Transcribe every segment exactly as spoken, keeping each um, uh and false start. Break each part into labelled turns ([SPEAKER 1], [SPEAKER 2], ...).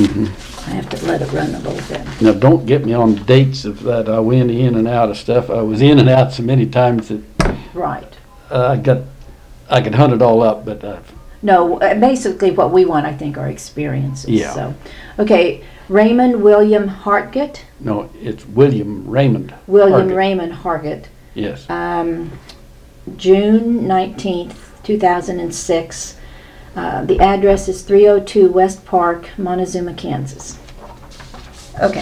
[SPEAKER 1] I have to let it run a little bit.
[SPEAKER 2] Now, don't get me on dates of that. I went in and out of stuff. I was in and out so many times that
[SPEAKER 1] Right.
[SPEAKER 2] uh, I got, I could hunt it all up, but uh,
[SPEAKER 1] No, uh, basically what we want, I think, are experiences.
[SPEAKER 2] Yeah.
[SPEAKER 1] So, okay, Raymond William Hartgett.
[SPEAKER 2] no, it's William Raymond.
[SPEAKER 1] William
[SPEAKER 2] Hargett.
[SPEAKER 1] Raymond Hargett.
[SPEAKER 2] Yes.
[SPEAKER 1] Um, June nineteenth, two thousand six. Uh, the address is three oh two West Park, Montezuma, Kansas. Okay.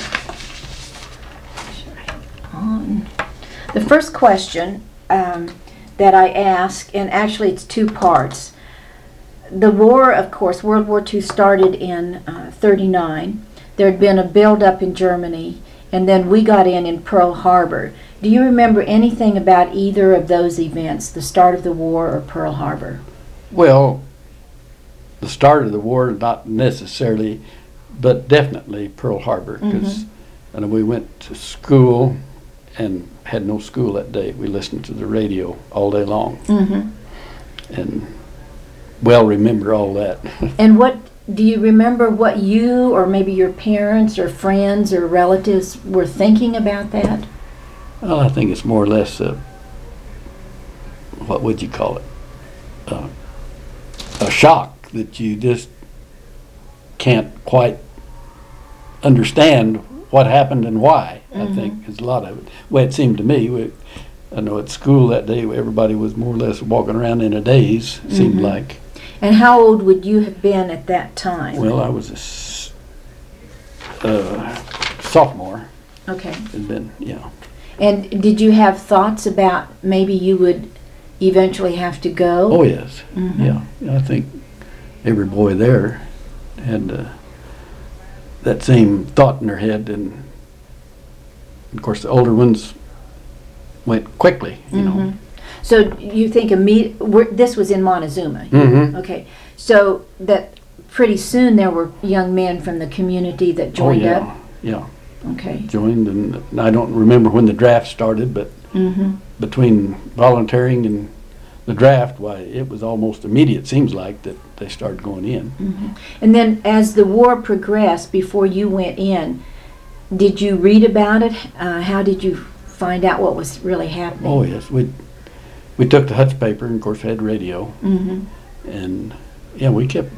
[SPEAKER 1] On. The first question um, that I ask, and actually it's two parts. The war, of course, World War Two started in uh, thirty-nine. There had been a buildup in Germany, and then we got in in Pearl Harbor. Do you remember anything about either of those events, the start of the war or Pearl Harbor?
[SPEAKER 2] Well, the start of the war, not necessarily, but definitely Pearl Harbor, because and we went to school and had no school that day. We listened to the radio all day long,
[SPEAKER 1] Mm-hmm.
[SPEAKER 2] and well remember all that.
[SPEAKER 1] And what do you remember what you or maybe your parents or friends or relatives were thinking about that?
[SPEAKER 2] Well, I think it's more or less a, what would you call it? Uh, a shock that you just can't quite understand what happened and why. I
[SPEAKER 1] Mhm.
[SPEAKER 2] think is a lot of it. Way it seemed to me. We, I know at school that day everybody was more or less walking around in a daze. Seemed
[SPEAKER 1] Mhm.
[SPEAKER 2] like.
[SPEAKER 1] And how old would you have been at that time?
[SPEAKER 2] Well, I was a s- uh, sophomore.
[SPEAKER 1] Okay.
[SPEAKER 2] Had been, yeah.
[SPEAKER 1] And did you have thoughts about maybe you would eventually have to go?
[SPEAKER 2] Oh yes,
[SPEAKER 1] Mhm.
[SPEAKER 2] yeah. I think every boy there had uh, that same thought in their head, and of course the older ones went quickly. You
[SPEAKER 1] Mhm. So you think imme- we're- this was in Montezuma?
[SPEAKER 2] know. Mm-hmm.
[SPEAKER 1] Okay. So that pretty soon there were young men from the community that
[SPEAKER 2] Oh
[SPEAKER 1] joined
[SPEAKER 2] yeah,
[SPEAKER 1] up?
[SPEAKER 2] yeah.
[SPEAKER 1] Okay.
[SPEAKER 2] Joined, and I don't remember when the draft started, but
[SPEAKER 1] Mm-hmm.
[SPEAKER 2] between volunteering and the draft, why it was almost immediate. Seems like that they started going in.
[SPEAKER 1] Mm-hmm. And then as the war progressed, before you went in, did you read about it? Uh, how did you find out what was really happening?
[SPEAKER 2] Oh yes, we we took the Hutch paper, and of course had radio,
[SPEAKER 1] Mm-hmm.
[SPEAKER 2] and yeah, we kept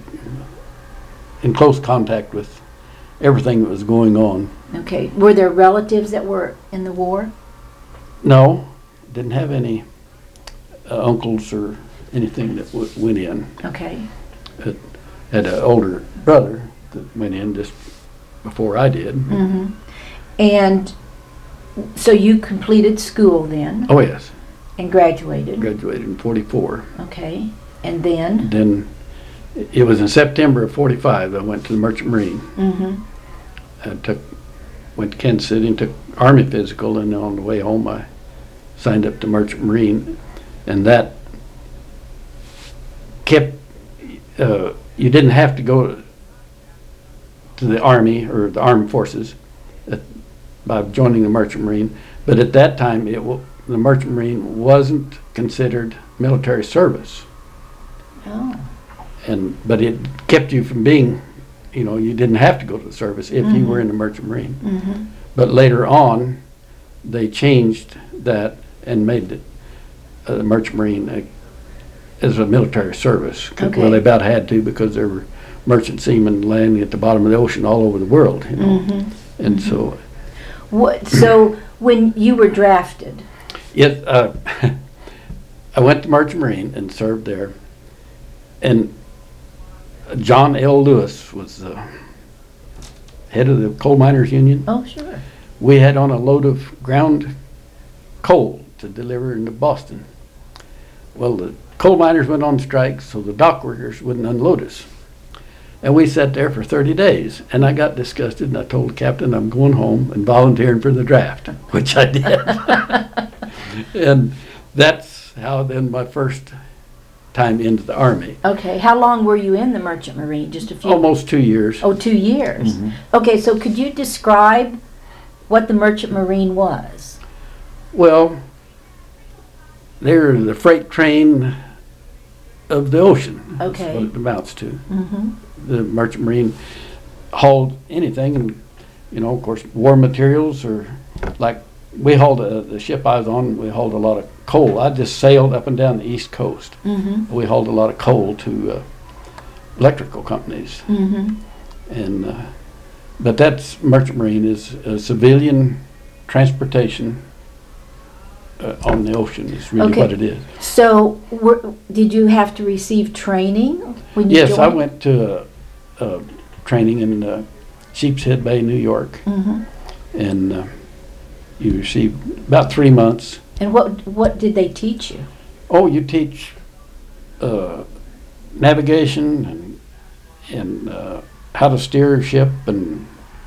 [SPEAKER 2] in close contact with everything that was going on.
[SPEAKER 1] Okay. Were there relatives that were in the war?
[SPEAKER 2] No, didn't have any uh, uncles or anything that w- went in.
[SPEAKER 1] Okay.
[SPEAKER 2] Had an older brother that went in just before I did.
[SPEAKER 1] Mm-hmm. And so you completed school then
[SPEAKER 2] Oh yes,
[SPEAKER 1] and graduated.
[SPEAKER 2] graduated in forty-four.
[SPEAKER 1] Okay. And then?
[SPEAKER 2] Then it was in September of forty-five I went to the Merchant Marine.
[SPEAKER 1] Mm-hmm.
[SPEAKER 2] I took, went to Kansas City and took Army physical, and on the way home I signed up to Merchant Marine, and that kept, uh, you didn't have to go to the Army or the Armed Forces at, by joining the Merchant Marine, but at that time it w- the Merchant Marine wasn't considered military service,
[SPEAKER 1] Oh.
[SPEAKER 2] and but it kept you from being, you know, you didn't have to go to the service if you
[SPEAKER 1] Mhm.
[SPEAKER 2] were in the Merchant Marine.
[SPEAKER 1] Mm-hmm.
[SPEAKER 2] But later on, they changed that and made it, uh, the Merchant Marine uh, as a military service. 'Cause-
[SPEAKER 1] Okay.
[SPEAKER 2] Well, they about had to, because there were merchant seamen landing at the bottom of the ocean all over the world, you know.
[SPEAKER 1] Mm-hmm.
[SPEAKER 2] And so,
[SPEAKER 1] What? So when you were drafted,
[SPEAKER 2] it, uh, I went to Merchant Marine and served there. And John L. Lewis was the head of the Coal Miners Union.
[SPEAKER 1] oh sure.
[SPEAKER 2] We had on a load of ground coal to deliver into Boston. Well, the coal miners went on strike, so the dock workers wouldn't unload us. And we sat there for thirty days, and I got disgusted, and I told the captain I'm going home and volunteering for the draft, which I did. And that's how then my first time into the Army.
[SPEAKER 1] Okay. How long were you in the Merchant Marine? Just a few.
[SPEAKER 2] Almost two years.
[SPEAKER 1] Oh, two years.
[SPEAKER 2] Mhm.
[SPEAKER 1] Okay. So could you describe what the Merchant Marine was?
[SPEAKER 2] Well, they're the freight train of the ocean.
[SPEAKER 1] Okay.
[SPEAKER 2] That's what it amounts to.
[SPEAKER 1] Mm-hmm.
[SPEAKER 2] The Merchant Marine hauled anything, and, you know, of course, war materials, or like, we hauled, a, the ship I was on, we hauled a lot of coal. I just sailed up and down the East Coast.
[SPEAKER 1] Mm-hmm.
[SPEAKER 2] We hauled a lot of coal to uh, electrical companies.
[SPEAKER 1] Mm-hmm.
[SPEAKER 2] And, uh, but that's, Merchant Marine is a civilian transportation uh, on the ocean is really
[SPEAKER 1] Okay.
[SPEAKER 2] what it is.
[SPEAKER 1] So, were, did you have to receive training when you
[SPEAKER 2] Yes, I
[SPEAKER 1] joined?
[SPEAKER 2] went to a, a training in uh, Sheepshead Bay, New York,
[SPEAKER 1] Mm-hmm.
[SPEAKER 2] and uh, you received about three months.
[SPEAKER 1] And what what did they teach you?
[SPEAKER 2] Oh, you teach uh, navigation and, and uh, how to steer a ship, and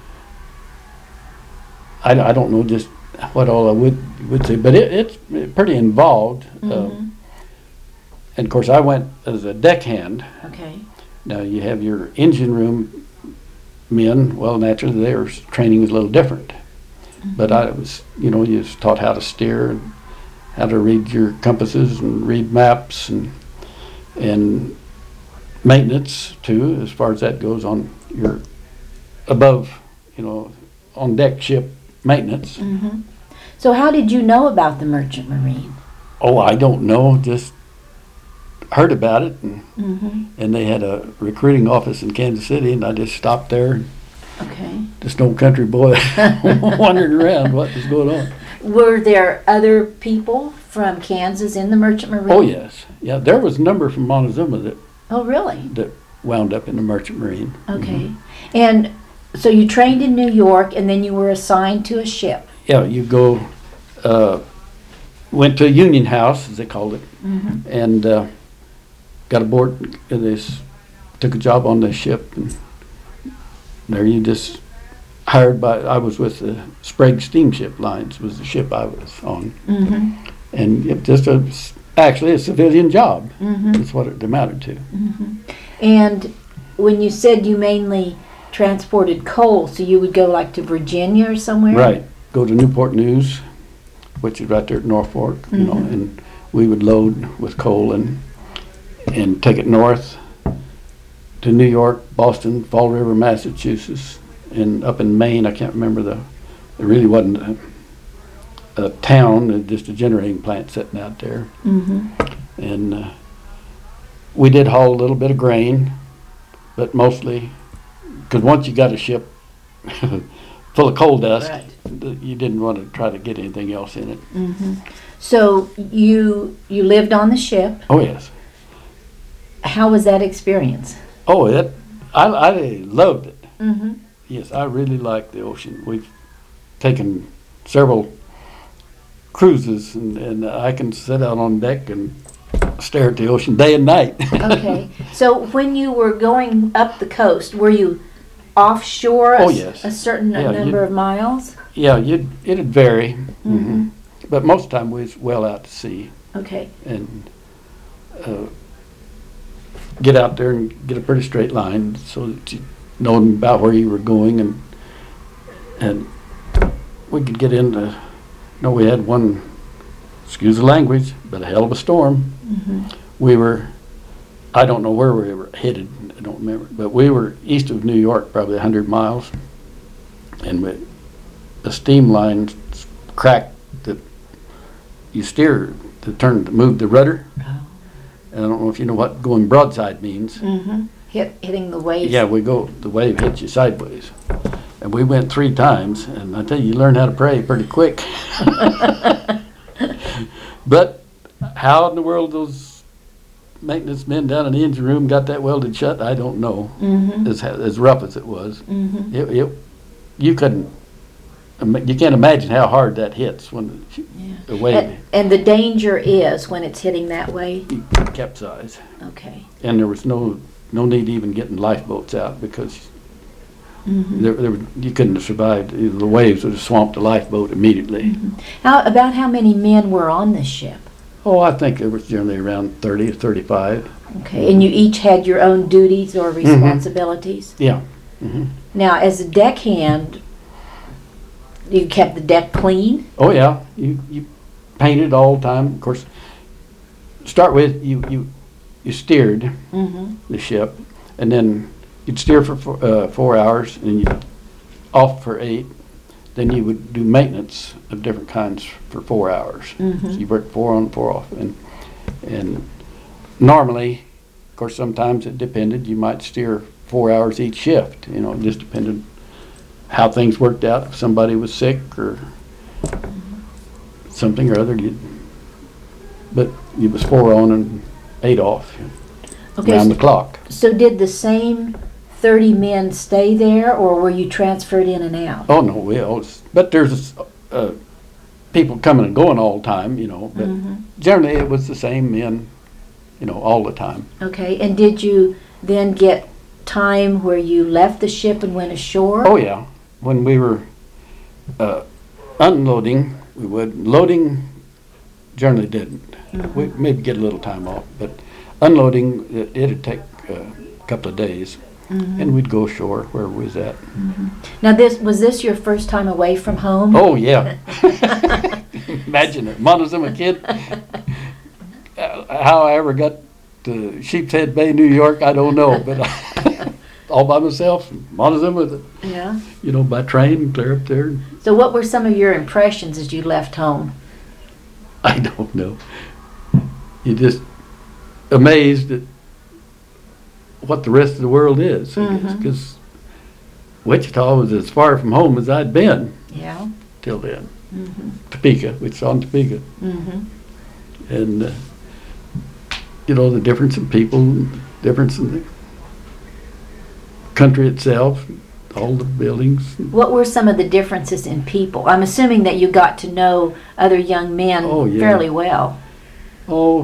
[SPEAKER 2] I, I don't know just what all I would would say, but it, it's pretty involved.
[SPEAKER 1] Mm-hmm.
[SPEAKER 2] Um, and of course, I went as a deckhand.
[SPEAKER 1] Okay.
[SPEAKER 2] Now you have your engine room men. Well, naturally, their training is a little different.
[SPEAKER 1] Mm-hmm.
[SPEAKER 2] But I was, you know, you was taught how to steer and how to read your compasses and read maps, and and maintenance too, as far as that goes on your above, you know, on deck ship maintenance.
[SPEAKER 1] Mm-hmm. So, how did you know about the Merchant Marine?
[SPEAKER 2] Oh, I don't know, just heard about it, and
[SPEAKER 1] Mm-hmm.
[SPEAKER 2] and they had a recruiting office in Kansas City, and I just stopped there,
[SPEAKER 1] Okay.
[SPEAKER 2] just no country boy wandering around what was going on.
[SPEAKER 1] Were there other people from Kansas in the Merchant Marine?
[SPEAKER 2] Oh yes, yeah, there was a number from Montezuma that
[SPEAKER 1] Oh, really?
[SPEAKER 2] that wound up in the Merchant Marine.
[SPEAKER 1] Okay. And so you trained in New York, and then you were assigned to a ship.
[SPEAKER 2] Yeah, you go, uh, went to a union house, as they called it,
[SPEAKER 1] Mm-hmm.
[SPEAKER 2] and uh, got aboard this, took a job on this ship, and there you just hired by, I was with the Sprague Steamship Lines, was the ship I was on,
[SPEAKER 1] Mm-hmm.
[SPEAKER 2] and it just a, actually a civilian job,
[SPEAKER 1] Mm-hmm.
[SPEAKER 2] that's what it amounted to.
[SPEAKER 1] Mm-hmm. And when you said you mainly transported coal, so you would go like to Virginia or somewhere?
[SPEAKER 2] Right, go to Newport News, which is right there at Norfolk, you know,
[SPEAKER 1] Mhm.
[SPEAKER 2] and we would load with coal and and take it north to New York, Boston, Fall River, Massachusetts, and up in Maine. I can't remember the. It really wasn't a, a town, uh, just a generating plant sitting out there,
[SPEAKER 1] Mm-hmm.
[SPEAKER 2] and uh, we did haul a little bit of grain, but mostly because once you got a ship full of coal dust,
[SPEAKER 1] Right.
[SPEAKER 2] th- you didn't want to try to get anything else in it.
[SPEAKER 1] Mm-hmm. So you you lived on the ship.
[SPEAKER 2] Oh yes.
[SPEAKER 1] How was that experience?
[SPEAKER 2] Oh, it. I I loved it.
[SPEAKER 1] Mm-hmm.
[SPEAKER 2] Yes, I really like the ocean. We've taken several cruises, and, and I can sit out on deck and stare at the ocean day and night.
[SPEAKER 1] Okay. So when you were going up the coast, were you offshore a,
[SPEAKER 2] Oh,
[SPEAKER 1] s-
[SPEAKER 2] yes.
[SPEAKER 1] a certain
[SPEAKER 2] Yeah,
[SPEAKER 1] number
[SPEAKER 2] you-
[SPEAKER 1] of miles?
[SPEAKER 2] Yeah, you'd, it'd vary,
[SPEAKER 1] Mm-hmm.
[SPEAKER 2] but most of the time we was well out to sea,
[SPEAKER 1] Okay.
[SPEAKER 2] and uh, get out there and get a pretty straight line so that you know about where you were going, and and we could get into. No, we had one. Excuse the language, but a hell of a storm.
[SPEAKER 1] Mm-hmm.
[SPEAKER 2] We were. I don't know where we were headed. I don't remember, but we were east of New York, probably a hundred miles, and we, the steam line s- cracked that you steer to turn to move the rudder.
[SPEAKER 1] Oh.
[SPEAKER 2] And I don't know if you know what going broadside means.
[SPEAKER 1] Mm-hmm. Hit, hitting the waves.
[SPEAKER 2] Yeah, we go, the wave hits you sideways. And we went three times, and I tell you, you learn how to pray pretty quick. But how in the world those maintenance men down in the engine room got that welded shut, I don't know.
[SPEAKER 1] Mm-hmm.
[SPEAKER 2] As, as rough as it was.
[SPEAKER 1] Mm-hmm.
[SPEAKER 2] It, it, you couldn't, ima- you can't imagine how hard that hits when
[SPEAKER 1] Yeah.
[SPEAKER 2] the wave
[SPEAKER 1] And, and the danger is when it's hitting that way?
[SPEAKER 2] capsized.
[SPEAKER 1] Okay.
[SPEAKER 2] And there was no, no need even getting lifeboats out, because
[SPEAKER 1] Mm-hmm.
[SPEAKER 2] there, there, you couldn't have survived. The waves would have swamped the lifeboat immediately.
[SPEAKER 1] Mm-hmm. How, about how many men were on this ship?
[SPEAKER 2] Oh, I think there was generally around thirty or thirty-five.
[SPEAKER 1] Okay. And you each had your own duties or responsibilities?
[SPEAKER 2] Yeah. hmm
[SPEAKER 1] Now, as a deckhand, you kept the deck clean?
[SPEAKER 2] Oh, yeah. You, you painted all the time. Of course, start with, you, you, you steered
[SPEAKER 1] Mm-hmm.
[SPEAKER 2] the ship, and then you you'd steer for four, uh, four hours and you off for eight. Then you would do maintenance of different kinds for four hours.
[SPEAKER 1] Mhm.
[SPEAKER 2] So you work four on, four off, and and normally, of course, sometimes it depended. You might steer four hours each shift. You know, it just depended how things worked out. If somebody was sick or something or other, you. But it was four on and eight off,
[SPEAKER 1] Okay,
[SPEAKER 2] around
[SPEAKER 1] so-
[SPEAKER 2] the clock.
[SPEAKER 1] So did the same thirty men stay there, or were you transferred in and out?
[SPEAKER 2] Oh no, we always. But there's uh, people coming and going all the time. You know, but
[SPEAKER 1] Mhm.
[SPEAKER 2] generally it was the same men. You know, all the time.
[SPEAKER 1] Okay, and did you then get time where you left the ship and went ashore?
[SPEAKER 2] Oh yeah, when we were uh, unloading, we would. Loading generally didn't.
[SPEAKER 1] Mhm.
[SPEAKER 2] We maybe get a little time off, but unloading it, it'd take uh, a couple of days,
[SPEAKER 1] Mhm.
[SPEAKER 2] and we'd go ashore where we was at.
[SPEAKER 1] Now, this was this your first time away from home?
[SPEAKER 2] Oh yeah, imagine it, Montezuma kid. Uh, how I ever got to Sheepshead Bay, New York, I don't know, but I, all by myself, Montezuma,
[SPEAKER 1] Yeah.
[SPEAKER 2] you know, by train, clear up there.
[SPEAKER 1] So, what were some of your impressions as you left home?
[SPEAKER 2] I don't know. You're just amazed at what the rest of the world is, I guess,
[SPEAKER 1] Mhm.
[SPEAKER 2] because Wichita was as far from home as I'd been
[SPEAKER 1] Yeah.
[SPEAKER 2] till then.
[SPEAKER 1] Mm-hmm.
[SPEAKER 2] Topeka, which is on Topeka,
[SPEAKER 1] Mm-hmm.
[SPEAKER 2] and uh, you know, the difference in people, difference in the country itself, all the buildings.
[SPEAKER 1] What were some of the differences in people? I'm assuming that you got to know other young men
[SPEAKER 2] Oh, yeah.
[SPEAKER 1] fairly well.
[SPEAKER 2] Oh,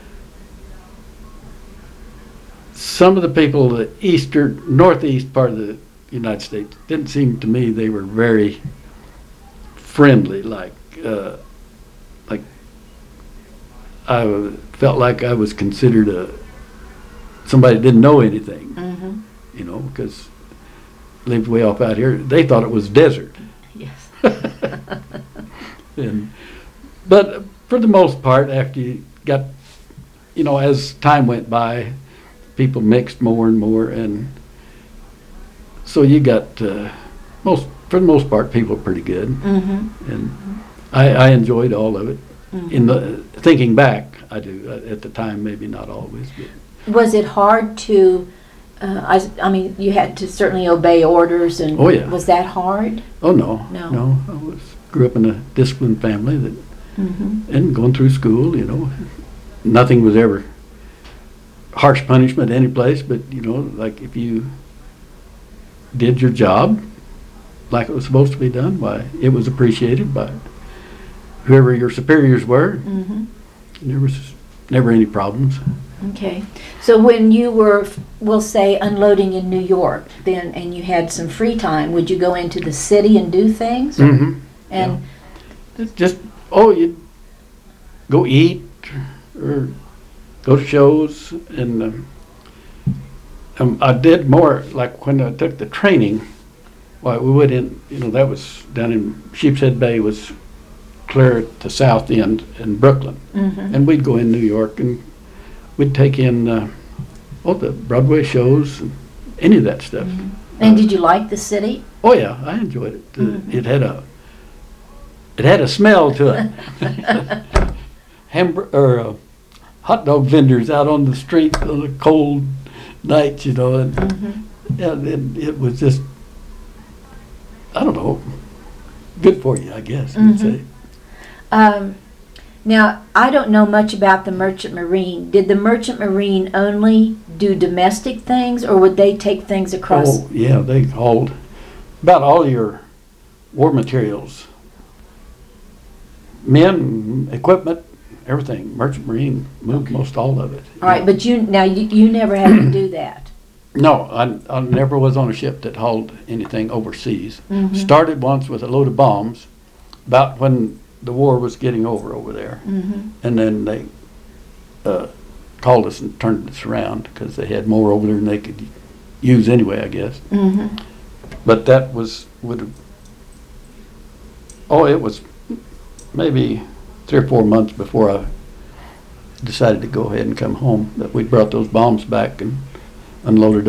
[SPEAKER 2] some of the people, the eastern, northeast part of the United States, didn't seem to me they were very friendly. Like, uh, like I w- felt like I was considered a somebody that didn't know anything.
[SPEAKER 1] Mm-hmm.
[SPEAKER 2] You know, because lived way off out here. They thought it was desert.
[SPEAKER 1] Yes.
[SPEAKER 2] And, but for the most part, after you got, you know, as time went by, people mixed more and more, and so you got uh, most, for the most part, people are pretty good,
[SPEAKER 1] Mm-hmm.
[SPEAKER 2] and I, I enjoyed all of it.
[SPEAKER 1] Mm-hmm.
[SPEAKER 2] In the thinking back, I do. At the time, maybe not always, but
[SPEAKER 1] Was it hard to? Uh, I, s- I mean, you had to certainly obey orders, and
[SPEAKER 2] Oh, yeah.
[SPEAKER 1] was that hard?
[SPEAKER 2] oh no,
[SPEAKER 1] No.
[SPEAKER 2] no, I was grew up in a disciplined family that,
[SPEAKER 1] Mm-hmm.
[SPEAKER 2] and going through school, you know, nothing was ever harsh punishment any place, but you know, like if you did your job like it was supposed to be done, why it was appreciated by whoever your superiors were.
[SPEAKER 1] Mm-hmm.
[SPEAKER 2] There was never any problems.
[SPEAKER 1] Okay. So when you were, we'll say, unloading in New York, then, and you had some free time, would you go into the city and do things?
[SPEAKER 2] Mm-hmm.
[SPEAKER 1] And
[SPEAKER 2] It's just, oh, you'd go eat or go to shows, and um, um, I did more, like when I took the training, well, we went in, you know, that was down in Sheepshead Bay, was clear at the south end in Brooklyn.
[SPEAKER 1] Mhm.
[SPEAKER 2] And we'd go in New York and we'd take in uh, all the Broadway shows, and any of that stuff.
[SPEAKER 1] And did you like the city?
[SPEAKER 2] Oh yeah, I enjoyed it. Uh,
[SPEAKER 1] Mhm.
[SPEAKER 2] It had a it had a smell to it. Hamburger or uh, hot dog vendors out on the street on a cold night, you know, and
[SPEAKER 1] Mhm.
[SPEAKER 2] yeah, it, it was just I don't know, good for you, I guess you'd
[SPEAKER 1] Mhm.
[SPEAKER 2] say.
[SPEAKER 1] Um, now, I don't know much about the Merchant Marine. Did the Merchant Marine only do domestic things, or would they take things across?
[SPEAKER 2] Oh yeah, they hauled about all your war materials, men, equipment, everything. Merchant Marine moved most all of it.
[SPEAKER 1] All right, but you now you, you never had to do that.
[SPEAKER 2] No, I, I never was on a ship that hauled anything overseas.
[SPEAKER 1] Mhm.
[SPEAKER 2] Started once with a load of bombs, about when the war was getting over over there,
[SPEAKER 1] Mm-hmm.
[SPEAKER 2] and then they uh, called us and turned us around because they had more over there than they could use anyway, I guess.
[SPEAKER 1] Mm-hmm.
[SPEAKER 2] But that was would have. Oh, it was maybe three or four months before I decided to go ahead and come home. That we brought those bombs back and unloaded them up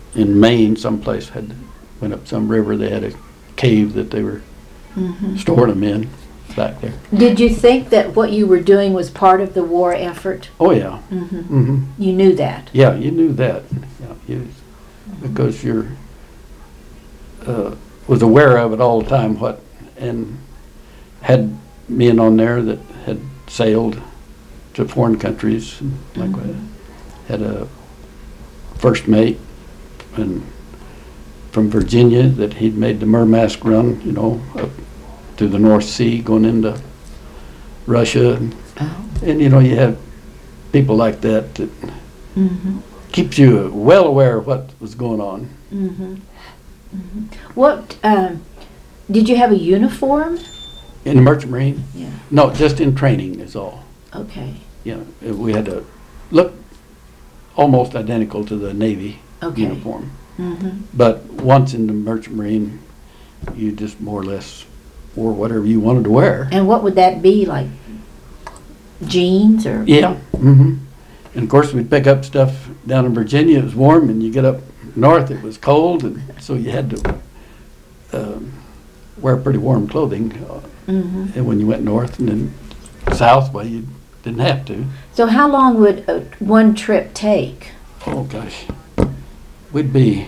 [SPEAKER 2] in Maine someplace, had, went up some river, they had a cave that they were
[SPEAKER 1] Mhm.
[SPEAKER 2] storing them in back there.
[SPEAKER 1] Did you think that what you were doing was part of the war effort?
[SPEAKER 2] Oh, yeah.
[SPEAKER 1] Mm-hmm.
[SPEAKER 2] Mm-hmm.
[SPEAKER 1] You knew that?
[SPEAKER 2] Yeah, you knew that. Yeah, you, because you're, uh, was aware of it all the time, what, and had men on there that had sailed to foreign countries, like
[SPEAKER 1] Mhm.
[SPEAKER 2] we had a first mate and from Virginia that he'd made the Murmansk run, you know, up to the North Sea, going into Russia, and,
[SPEAKER 1] Oh.
[SPEAKER 2] and you know, you have people like that that
[SPEAKER 1] Mm-hmm.
[SPEAKER 2] keeps you well aware of what was going on.
[SPEAKER 1] Mm-hmm. Mm-hmm. What, um, did you have a uniform?
[SPEAKER 2] In the Merchant Marine?
[SPEAKER 1] Yeah.
[SPEAKER 2] No, just in training is all.
[SPEAKER 1] Okay.
[SPEAKER 2] You know, we had to look almost identical to the Navy
[SPEAKER 1] Okay.
[SPEAKER 2] uniform.
[SPEAKER 1] Mm-hmm.
[SPEAKER 2] But once in the Merchant Marine, you just more or less wore whatever you wanted to wear.
[SPEAKER 1] And what would that be, like jeans or?
[SPEAKER 2] Yeah. Mm-hmm. And of course, we'd pick up stuff down in Virginia. It was warm, and you get up north, it was cold, and so you had to um, wear pretty warm clothing. Uh,
[SPEAKER 1] Mm-hmm.
[SPEAKER 2] and when you went north and then south, well, you didn't have to.
[SPEAKER 1] So how long would uh, one trip take?
[SPEAKER 2] Oh gosh, we'd be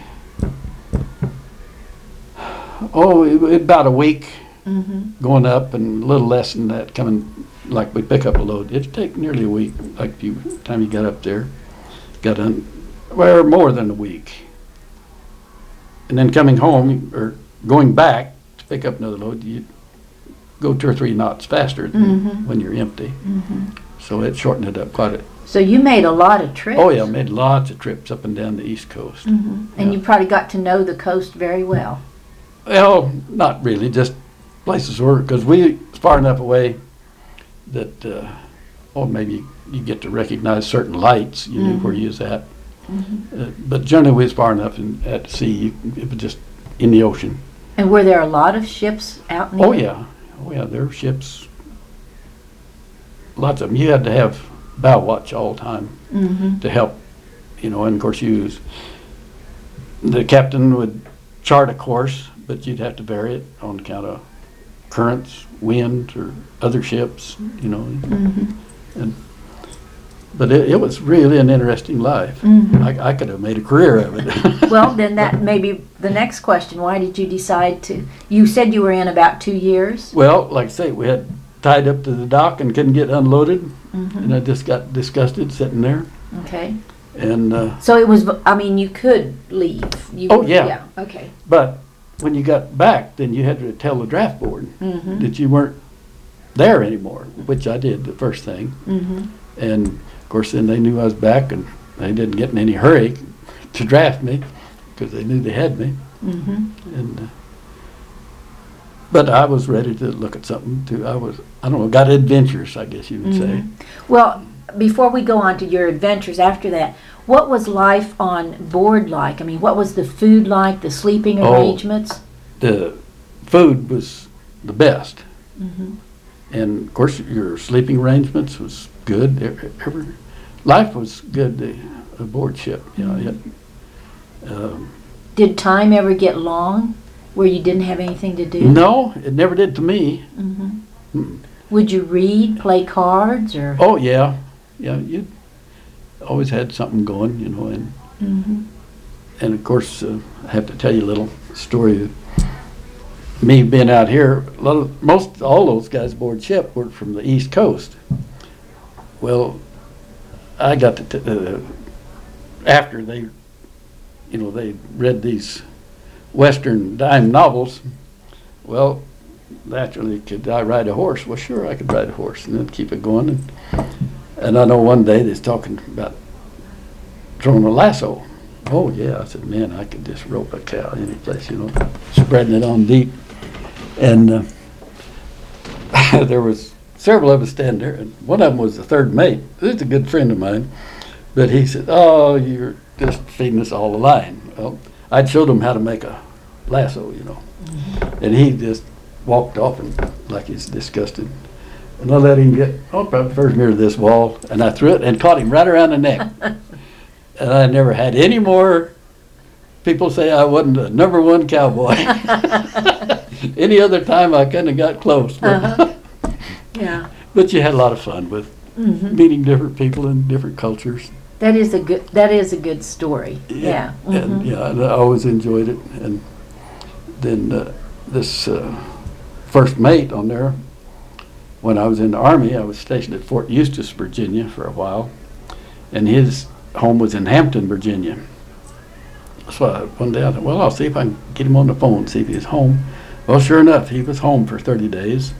[SPEAKER 2] oh it- about a week
[SPEAKER 1] Mm-hmm.
[SPEAKER 2] going up, and a little less than that coming. Like we'd pick up a load. It'd take nearly a week. Like you, time you got up there, got done, well, more than a week. And then coming home or going back to pick up another load, you go two or three knots faster than
[SPEAKER 1] Mhm.
[SPEAKER 2] when you're empty.
[SPEAKER 1] Mm-hmm.
[SPEAKER 2] So it shortened it up quite a.
[SPEAKER 1] So you made a lot of trips.
[SPEAKER 2] Oh yeah, made lots of trips up and down the East Coast.
[SPEAKER 1] Mm-hmm. And
[SPEAKER 2] Yeah.
[SPEAKER 1] you probably got to know the coast very well.
[SPEAKER 2] Well, not really, just places where, because we was far enough away that, uh, oh, maybe you get to recognize certain lights, you knew where you was at.
[SPEAKER 1] Mm-hmm.
[SPEAKER 2] Uh, but generally, we was far enough in, at sea, you, it was just in the ocean.
[SPEAKER 1] And were there a lot of ships out in the
[SPEAKER 2] Oh yeah, oh yeah, there were ships, lots of them. You had to have bow watch all the time
[SPEAKER 1] Mm-hmm.
[SPEAKER 2] to help, you know, and of course you was, the captain would chart a course, but you'd have to vary it on account of currents, wind, or other ships, you know.
[SPEAKER 1] Mm-hmm.
[SPEAKER 2] And but it, it was really an interesting life.
[SPEAKER 1] Mhm.
[SPEAKER 2] I, I could have made a career of it.
[SPEAKER 1] Well, then that may be the next question. Why did you decide to? You said you were in about two years.
[SPEAKER 2] Well, like I say, we had tied up to the dock and couldn't get unloaded,
[SPEAKER 1] Mm-hmm.
[SPEAKER 2] and I just got disgusted sitting there.
[SPEAKER 1] Okay.
[SPEAKER 2] And uh,
[SPEAKER 1] So it was. I mean, you could leave. You,
[SPEAKER 2] Oh, yeah.
[SPEAKER 1] Yeah. Okay.
[SPEAKER 2] but when you got back, then you had to tell the draft board
[SPEAKER 1] Mm-hmm.
[SPEAKER 2] that you weren't there anymore, which I did the first thing.
[SPEAKER 1] Mm-hmm.
[SPEAKER 2] And of course, then they knew I was back, and they didn't get in any hurry to draft me because they knew they had me.
[SPEAKER 1] Mm-hmm.
[SPEAKER 2] And uh, but I was ready to look at something too. I was, I don't know, got adventurous, I guess you would say.
[SPEAKER 1] Mhm. Well, before we go on to your adventures after that, what was life on board like? I mean, what was the food like, the sleeping
[SPEAKER 2] Oh.
[SPEAKER 1] arrangements?
[SPEAKER 2] The food was the best,
[SPEAKER 1] Mm-hmm.
[SPEAKER 2] and of course your sleeping arrangements was good. Every, every life was good uh, aboard ship. You know, it, um,
[SPEAKER 1] Did time ever get long where you didn't have anything to do?
[SPEAKER 2] no, it never did to me.
[SPEAKER 1] Mm-hmm.
[SPEAKER 2] Mm.
[SPEAKER 1] Would you read, play cards, or?
[SPEAKER 2] Oh yeah, yeah. You always had something going, you know, and
[SPEAKER 1] Mm-hmm.
[SPEAKER 2] and of course uh, I have to tell you a little story. Me being out here, a lot of, most all those guys aboard ship were from the East Coast. Well, I got to t- uh, after they, you know, they read these Western dime novels. Well, naturally, could I ride a horse? Well, sure, I could ride a horse, and then keep it going. And, and I know one day they was talking about throwing a lasso. Oh yeah, I said, man, I could just rope a cow any place, you know, spreading it on deep. And uh, there was several of us standing there, and one of them was the third mate. This is a good friend of mine, but he said, "Oh, you're just feeding us all a line." Well, I'd showed him how to make a lasso, you know, mm-hmm. and he just walked off and like he's disgusted. And I let him get, oh, probably first near this wall, and I threw it and caught him right around the neck. And I never had any more people say I wasn't a number one cowboy. Any other time I kind of got close. But,
[SPEAKER 1] Uh-huh. Yeah.
[SPEAKER 2] but you had a lot of fun with
[SPEAKER 1] Mhm.
[SPEAKER 2] meeting different people in different cultures.
[SPEAKER 1] That is a good, that is a good story. Yeah.
[SPEAKER 2] And
[SPEAKER 1] Mhm.
[SPEAKER 2] yeah, and I always enjoyed it. And then uh, this uh, first mate on there, when I was in the Army, I was stationed at Fort Eustis, Virginia for a while. And his home was in Hampton, Virginia. So I, one day I thought, well, I'll see if I can get him on the phone, see if he's home. Well, sure enough, he was home for thirty days.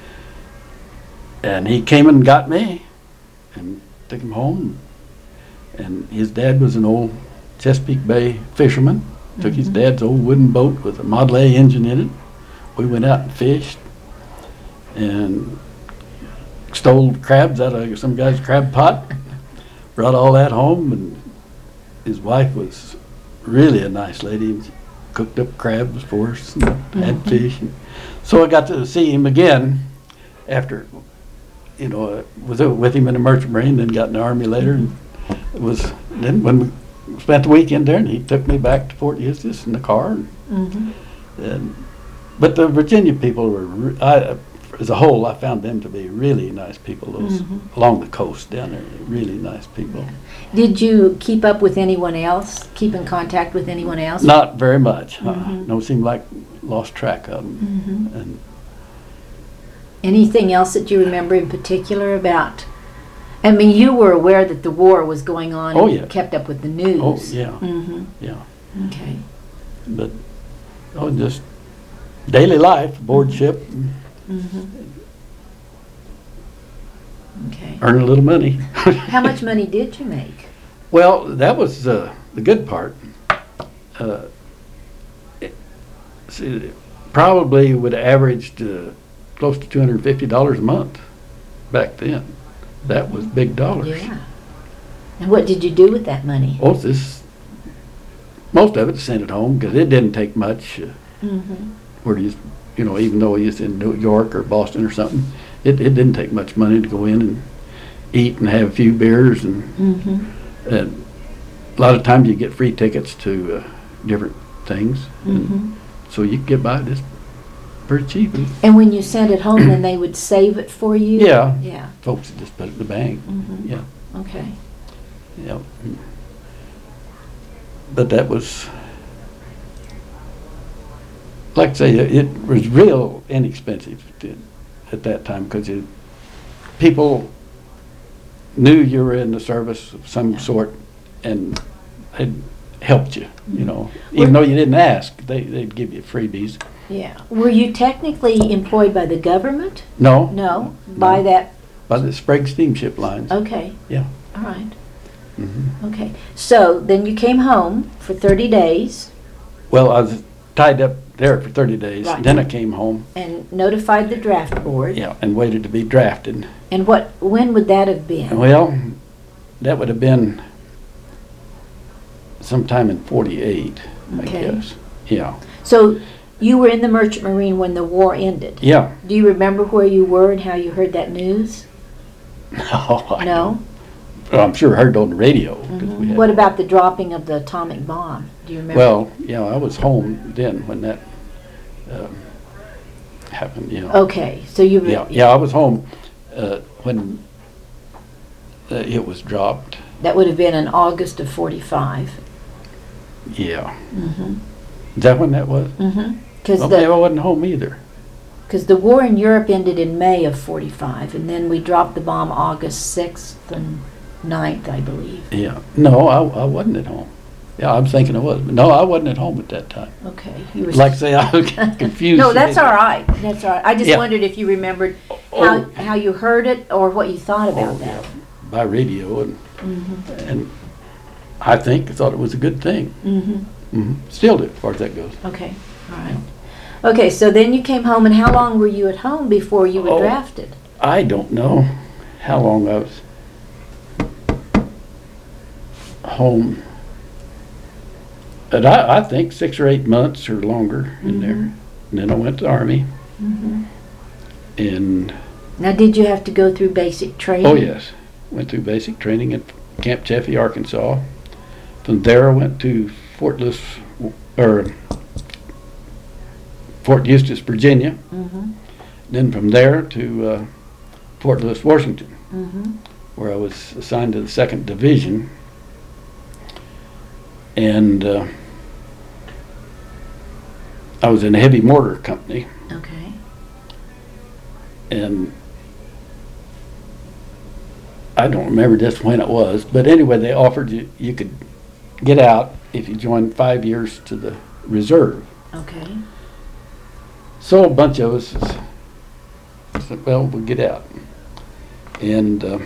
[SPEAKER 2] And he came and got me and took him home. And his dad was an old Chesapeake Bay fisherman. Took his
[SPEAKER 1] Mhm.
[SPEAKER 2] dad's old wooden boat with a Model A engine in it. We went out and fished and stole crabs out of some guy's crab pot. Brought all that home, and his wife was really a nice lady. She cooked up crabs for us and had
[SPEAKER 1] Mhm.
[SPEAKER 2] fish. So I got to see him again after, you know, I was with him in the Merchant Marine, then got in the Army later. And it was then when we spent the weekend there, and he took me back to Fort Eustis in the car. And,
[SPEAKER 1] Mhm.
[SPEAKER 2] and but the Virginia people were, re- I, as a whole, I found them to be really nice people. Those
[SPEAKER 1] Mhm.
[SPEAKER 2] along the coast down there, really nice people.
[SPEAKER 1] Did you keep up with anyone else? Keep in contact with anyone else?
[SPEAKER 2] Not very much. Uh,
[SPEAKER 1] Mhm.
[SPEAKER 2] no, seemed like lost track of them.
[SPEAKER 1] Mhm.
[SPEAKER 2] And
[SPEAKER 1] Anything else that you remember in particular about? I mean, you were aware that the war was going on.
[SPEAKER 2] Oh,
[SPEAKER 1] and
[SPEAKER 2] yeah.
[SPEAKER 1] kept up with the news.
[SPEAKER 2] oh yeah,
[SPEAKER 1] Mm-hmm.
[SPEAKER 2] yeah.
[SPEAKER 1] Okay.
[SPEAKER 2] But oh, just daily life, aboard ship,
[SPEAKER 1] Mm-hmm. Okay.
[SPEAKER 2] earn a little money.
[SPEAKER 1] How much money did you make?
[SPEAKER 2] Well, that was uh, the good part. Uh, it, see, probably would have averaged uh, close to two hundred fifty dollars a month back then. That was big dollars.
[SPEAKER 1] Yeah. And what did you do with that money?
[SPEAKER 2] Oh, this, most of it sent it home because it didn't take much. Uh,
[SPEAKER 1] Mm-hmm.
[SPEAKER 2] where you, you know, even though he's in New York or Boston or something, it, it didn't take much money to go in and eat and have a few beers. And,
[SPEAKER 1] Mm-hmm.
[SPEAKER 2] and a lot of times you get free tickets to uh, different things.
[SPEAKER 1] Mm-hmm.
[SPEAKER 2] And so you could get by this pretty cheap. And
[SPEAKER 1] And when you sent it home, then they would save it for you?
[SPEAKER 2] yeah,
[SPEAKER 1] Yeah.
[SPEAKER 2] folks would just put it in the bank.
[SPEAKER 1] Mm-hmm.
[SPEAKER 2] Yeah,
[SPEAKER 1] Okay.
[SPEAKER 2] yeah. But that was, like I say, it was real inexpensive to, at that time because people knew you were in the service of some
[SPEAKER 1] Yeah.
[SPEAKER 2] sort and had helped you, you know.
[SPEAKER 1] Were-
[SPEAKER 2] Even though you didn't ask, they, they'd give you freebies.
[SPEAKER 1] Yeah. Were you technically employed by the government?
[SPEAKER 2] No,
[SPEAKER 1] No. By
[SPEAKER 2] No.
[SPEAKER 1] that?
[SPEAKER 2] by the Sprague Steamship Lines.
[SPEAKER 1] Okay.
[SPEAKER 2] Yeah.
[SPEAKER 1] All right.
[SPEAKER 2] hmm
[SPEAKER 1] Okay. So then you came home for thirty days
[SPEAKER 2] Well, I was tied up there for thirty days.
[SPEAKER 1] Right.
[SPEAKER 2] Then I came home,
[SPEAKER 1] and notified the draft board.
[SPEAKER 2] yeah, and waited to be drafted.
[SPEAKER 1] And what? When would that have been?
[SPEAKER 2] Well, that would have been sometime in forty-eight,
[SPEAKER 1] Okay.
[SPEAKER 2] I guess. Yeah.
[SPEAKER 1] So you were in the Merchant Marine when the war ended.
[SPEAKER 2] Yeah.
[SPEAKER 1] Do you remember where you were and how you heard that news?
[SPEAKER 2] No. I
[SPEAKER 1] No.
[SPEAKER 2] don't. Well, I'm sure heard on the radio. 'cause we
[SPEAKER 1] Mhm.
[SPEAKER 2] had-
[SPEAKER 1] What about the dropping of the atomic bomb? Do you remember?
[SPEAKER 2] Well, yeah, I was home then when that um, happened. You know.
[SPEAKER 1] Okay. So you were.
[SPEAKER 2] Yeah, yeah, I was home uh, when uh, it was dropped.
[SPEAKER 1] That would have been in August of forty-five.
[SPEAKER 2] Yeah.
[SPEAKER 1] Mm-hmm.
[SPEAKER 2] Is that when that was?
[SPEAKER 1] Mm-hmm. Because
[SPEAKER 2] Okay,
[SPEAKER 1] the
[SPEAKER 2] I wasn't home either.
[SPEAKER 1] because the war in Europe ended in May of forty-five, and then we dropped the bomb August sixth and ninth, I believe.
[SPEAKER 2] Yeah. No, I, I wasn't at home. Yeah, I'm thinking I was. But no, I wasn't at home at that time.
[SPEAKER 1] Okay. You were
[SPEAKER 2] Like I say, I was confused.
[SPEAKER 1] No, that's all right. That's all right. I just
[SPEAKER 2] Yeah.
[SPEAKER 1] wondered if you remembered how,
[SPEAKER 2] Oh,
[SPEAKER 1] how you heard it or what you thought about
[SPEAKER 2] oh,
[SPEAKER 1] that.
[SPEAKER 2] yeah, by radio, and
[SPEAKER 1] Mm-hmm.
[SPEAKER 2] and I think I thought it was a good thing.
[SPEAKER 1] Mm-hmm.
[SPEAKER 2] hmm Still do, as far as that goes.
[SPEAKER 1] Okay. All right. Okay, so then you came home, and how long were you at home before you were
[SPEAKER 2] Oh.
[SPEAKER 1] drafted?
[SPEAKER 2] I don't know how long I was home. But I, I think six or eight months or longer in
[SPEAKER 1] Mhm.
[SPEAKER 2] there. And then I went to the Army.
[SPEAKER 1] Mm-hmm.
[SPEAKER 2] And,
[SPEAKER 1] Now, did you have to go through basic training?
[SPEAKER 2] oh yes, went through basic training at Camp Chaffee, Arkansas. From there I went to Fort Lewis, or Fort Eustis, Virginia.
[SPEAKER 1] Mm-hmm.
[SPEAKER 2] Then from there to uh, Fort Lewis, Washington,
[SPEAKER 1] Mm-hmm.
[SPEAKER 2] where I was assigned to the second division. And uh, I was in a heavy mortar company,
[SPEAKER 1] Okay.
[SPEAKER 2] and I don't remember just when it was, but anyway, they offered you, you could get out if you joined five years to the reserve.
[SPEAKER 1] Okay.
[SPEAKER 2] So a bunch of us said, well, we'll get out. And uh,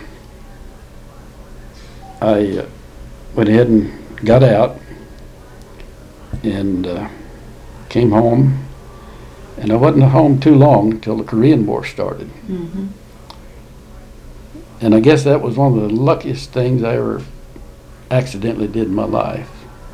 [SPEAKER 2] I uh, went ahead and got out and uh, came home. And I wasn't home too long until the Korean War started.
[SPEAKER 1] Mm-hmm.
[SPEAKER 2] And I guess that was one of the luckiest things I ever accidentally did in my life.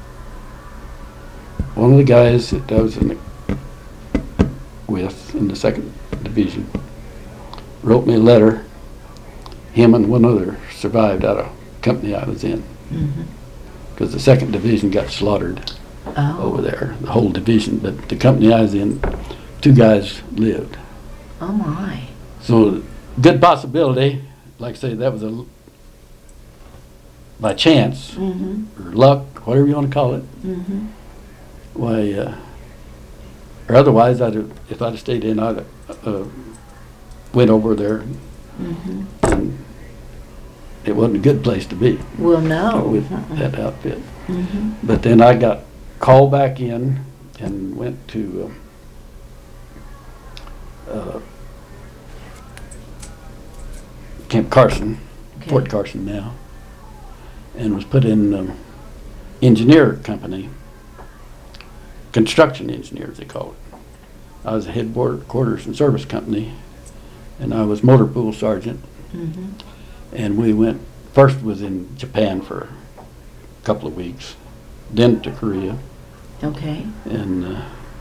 [SPEAKER 2] One of the guys that I was in the, with in the second division wrote me a letter. Him and one other survived out of company I was in, because
[SPEAKER 1] Mm-hmm.
[SPEAKER 2] the second division got slaughtered
[SPEAKER 1] Oh.
[SPEAKER 2] over there, the whole division. But the company I was in, two guys lived.
[SPEAKER 1] Oh my.
[SPEAKER 2] So good possibility. Like I say, that was a by chance
[SPEAKER 1] Mm-hmm.
[SPEAKER 2] or luck, whatever you want to call it.
[SPEAKER 1] Mm-hmm.
[SPEAKER 2] Why, uh, or otherwise, I'd have, if I'd have stayed in, I'd have, uh, went over there,
[SPEAKER 1] Mm-hmm.
[SPEAKER 2] and it wasn't a good place to be
[SPEAKER 1] Well, no.
[SPEAKER 2] with
[SPEAKER 1] Uh-uh.
[SPEAKER 2] that outfit.
[SPEAKER 1] Mm-hmm.
[SPEAKER 2] But then I got called back in and went to uh, uh, Camp Carson,
[SPEAKER 1] Okay.
[SPEAKER 2] Fort Carson now, and was put in um, engineer company, construction engineer as they call it. I was a headquarters and service company, and I was motor pool sergeant.
[SPEAKER 1] Mm-hmm.
[SPEAKER 2] And we went, first was in Japan for a couple of weeks, then to Korea,
[SPEAKER 1] Okay.
[SPEAKER 2] and uh,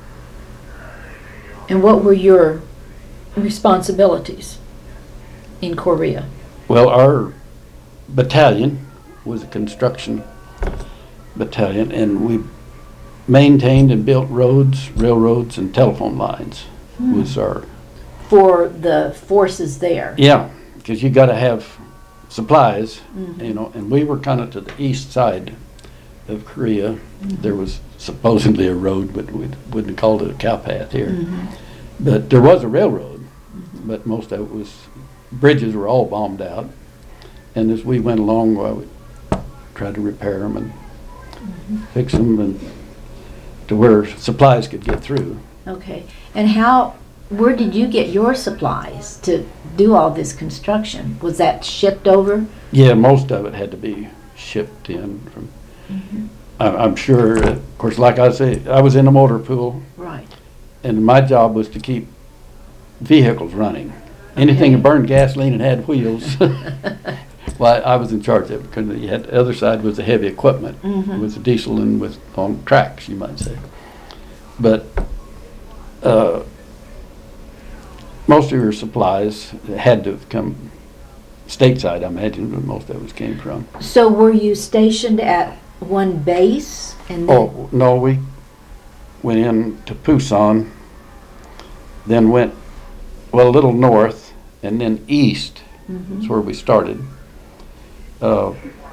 [SPEAKER 1] And what were your responsibilities in Korea?
[SPEAKER 2] well, our battalion was a construction battalion, and we maintained and built roads, railroads, and telephone lines.
[SPEAKER 1] Hmm.
[SPEAKER 2] Was our
[SPEAKER 1] For the forces there?
[SPEAKER 2] yeah, because you got to have supplies,
[SPEAKER 1] Mhm.
[SPEAKER 2] you know. And we were kind of to the east side of Korea. There was supposedly a road, but we wouldn't have called it a cow path here.
[SPEAKER 1] Mhm.
[SPEAKER 2] But there was a railroad, but most of it was, bridges were all bombed out. And as we went along, well, we tried to repair them and fix them, and to where supplies could get through.
[SPEAKER 1] Okay. And how, where did you get your supplies to do all this construction? Was that shipped over?
[SPEAKER 2] Yeah, most of it had to be shipped in from, I- I'm sure, uh, of course, like I say, I was in a motor pool,
[SPEAKER 1] Right.
[SPEAKER 2] and my job was to keep vehicles running. Anything
[SPEAKER 1] Okay.
[SPEAKER 2] that burned gasoline and had wheels, well, I was in charge of it, because you had, the other side was the heavy equipment.
[SPEAKER 1] Mhm.
[SPEAKER 2] It was the diesel and with, on tracks, you might say. But, uh, most of your supplies had to have come stateside, I imagine, where most of us came from.
[SPEAKER 1] So were you stationed at one base and then?
[SPEAKER 2] Oh, no, we went in to Pusan, then went, well, a little north, and then east.
[SPEAKER 1] Mhm.
[SPEAKER 2] That's where we started. Uh,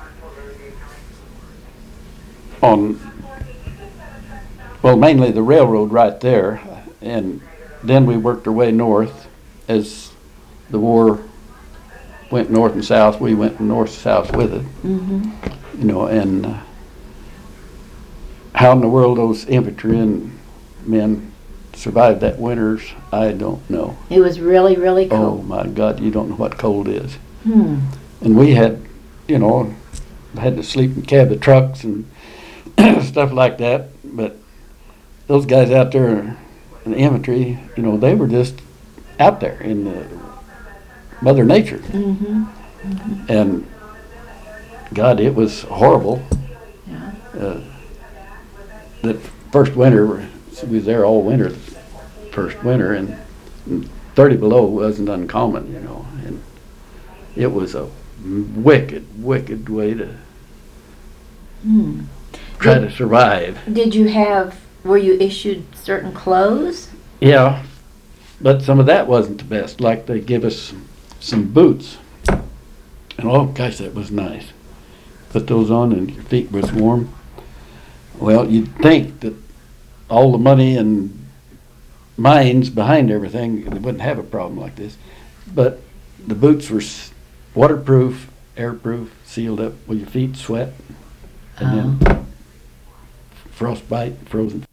[SPEAKER 2] on, well, mainly the railroad right there, and then we worked our way north as the war went north and south. We went north-south with it,
[SPEAKER 1] Mhm.
[SPEAKER 2] you know, and uh, how in the world those infantry and men survived that winters, I don't know.
[SPEAKER 1] It was really, really
[SPEAKER 2] Oh
[SPEAKER 1] cold.
[SPEAKER 2] my God, you don't know what cold is.
[SPEAKER 1] Hmm.
[SPEAKER 2] And we had, you know, had to sleep in cab of trucks and stuff like that. But those guys out there in the infantry, you know, they were just out there in the Mother Nature.
[SPEAKER 1] Mm-hmm.
[SPEAKER 2] And God, it was horrible.
[SPEAKER 1] Yeah.
[SPEAKER 2] Uh, that first winter, we was there all winter, first winter, and, and thirty below wasn't uncommon, you know. And it was a wicked, wicked way to.
[SPEAKER 1] Hmm.
[SPEAKER 2] try to survive.
[SPEAKER 1] Did you have, were you issued certain clothes?
[SPEAKER 2] Yeah, but some of that wasn't the best. Like they give us some boots. And oh gosh, that was nice. Put those on and your feet was warm. Well, you'd think that all the money and mines behind everything, they wouldn't have a problem like this. But the boots were s- waterproof, airproof, sealed up. Will your feet sweat? And then frostbite, frozen.